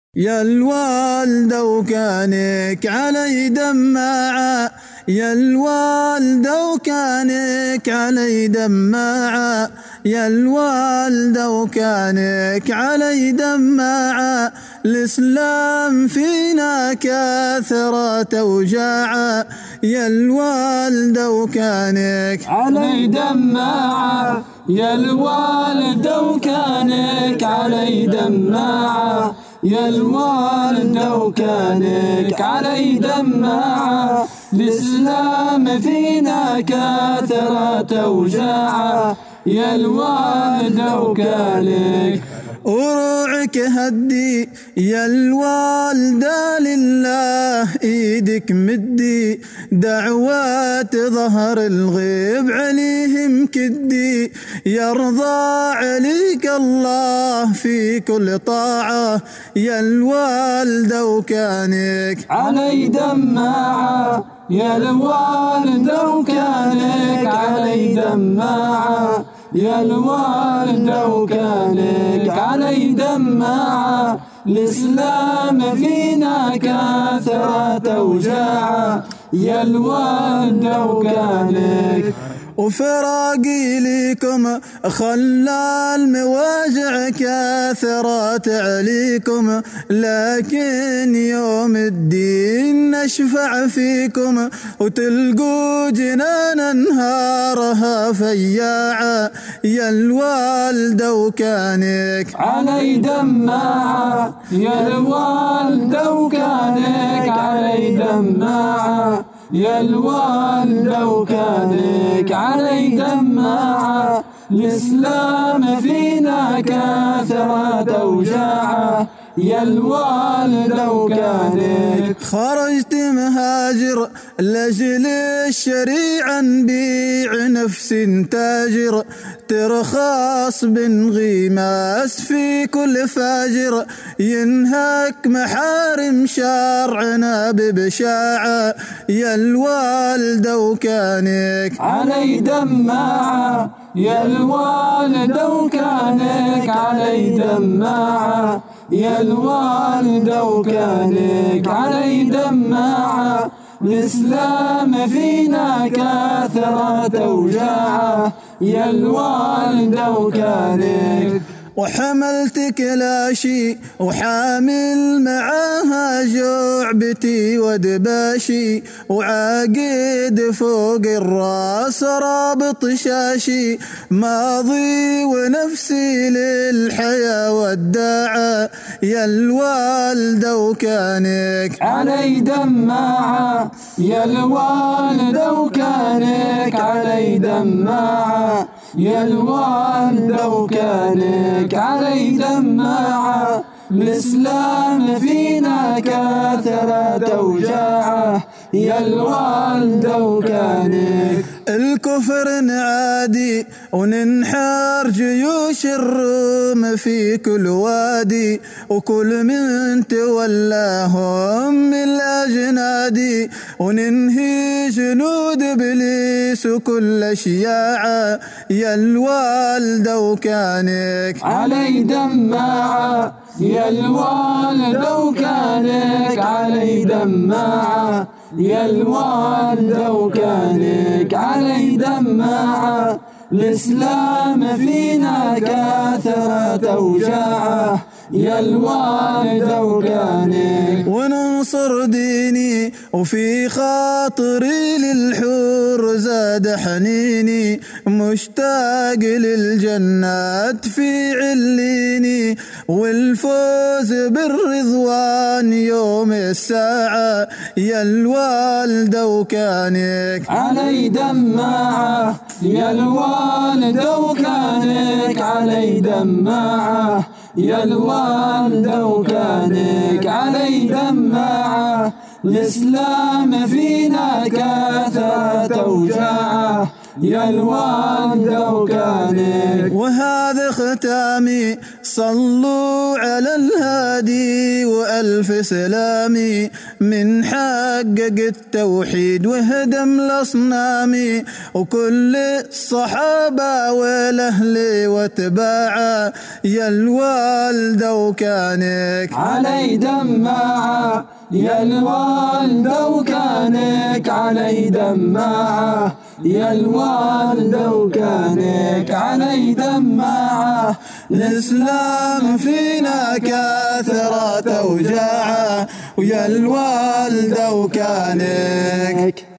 يا الوالدة وكانك علي دماعة، يا الوالدة وكانك علي دماعة، يا الوالدة وكانك علي دماعة، الإسلام فينا كثرة وجاعة، يا الوالدة وكانك علي دماعة، يا الوالدة وكانك علي دماعة، يا الوالدة وكانك علي دماعة، الإسلام فينا كثرة وجاعة، يا الوالدة وكانك وروعك هدي يا الوالدة لله ايدك مدي، دعوات ظهر الغيب عليهم كدي، يرضى عليك الله في كل طاعة، يا الوالدة وكانك علي دماعة، يا الوالدة وكانك علي دماعة، يا الوالدة وكانك علي دماعة، الإسلام فينا كثرة وجاعة، يا الوالدة وكانك وفراقي ليكم خلى المواجع كثرت عليكم، لكن يوم الدين نشفع فيكم وتلقوا جنان نهارها فياعة، يا الوالدة وكانك علي دماعة، يا الوالدة وكانك علي دماعة، يا الوالدة وكانك علي دماعة، الإسلام فينا كثرة وجاعة، يا الوالدة وكانك خرجت مهاجر لأجل الشريعة نبيع نفس تاجر، ترخص بنغيماس في كل فاجر، ينهك محارم شرعنا ببشاعة، يا الوالدة وكانك علي دماعة، يا الوالدة وكانك علي دماعة، يا الوالدة وكانك علي دماعة، الإسلام فينا كثرة وجاعة، يا الوالدة وكانك وحملت كلاشي وحامل معاها جعبتي ودباشي، وعاقد فوق الراس رابط شاشي، ماضي ونفسي للحياة والداعة، يا الوالدة وكانك علي دماعة، يا الوالدة وكانك علي دماعة، يا الوالدة وكانك علي دماعة، الإسلام فينا كثرة وجاعة، يا الوالدة وكانك الكفر نعادي وننحر جيوش الروم في كل وادي، وكل من تولاهم من الأجنادي، وننهي جنود إبليس وكل شياعة، يا الوالدة وكانك علي دماعة، يا الوالدة وكانك علي دماعة، يا الوالدة وكانك علي دماعة، الإسلام فينا كثرة وجاعة، يا الوالدة وكانك وننصر ديني وفي خاطري للحور زاد حنيني، مشتاق للجنات في عليني والفوز بالرضوان يوم الساعة، يا الوالدة وكانك علي دماعة، يا الوالدة وكانك علي دماعة، يا الوالدة وكانك علي دماعة، الإسلام فينا كثرة وجاعة، يا الوالدة وكانك وهذا ختامي صلوا على الهادي. بلادي وألف سلامي من حقق التوحيد وهدم الأصنام، وكل الصحابة والأهل واتباعه يا الوالدة وكانك علي دماعة، يا الوالدة وكانك علي دماعة، يا الوالدة وكانك علي دماعة. الإسلام فينا كثرت أوجاعه ويا الوالدة وكانك